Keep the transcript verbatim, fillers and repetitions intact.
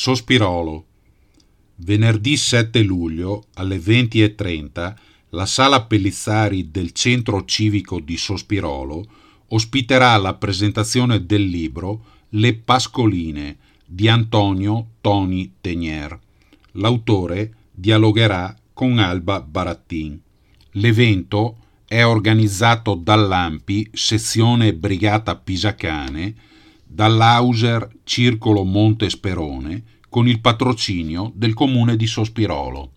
Sospirolo. Venerdì sette luglio alle venti e trenta la Sala Pellizzari del Centro Civico di Sospirolo ospiterà la presentazione del libro Le Pascoline di Antonio Toni Tegner. L'autore dialogherà con Alba Barattin. L'evento è organizzato dall'A M P I, sezione Brigata Pisacane, dall'Auser Circolo Monte Sperone, con il patrocinio del comune di Sospirolo.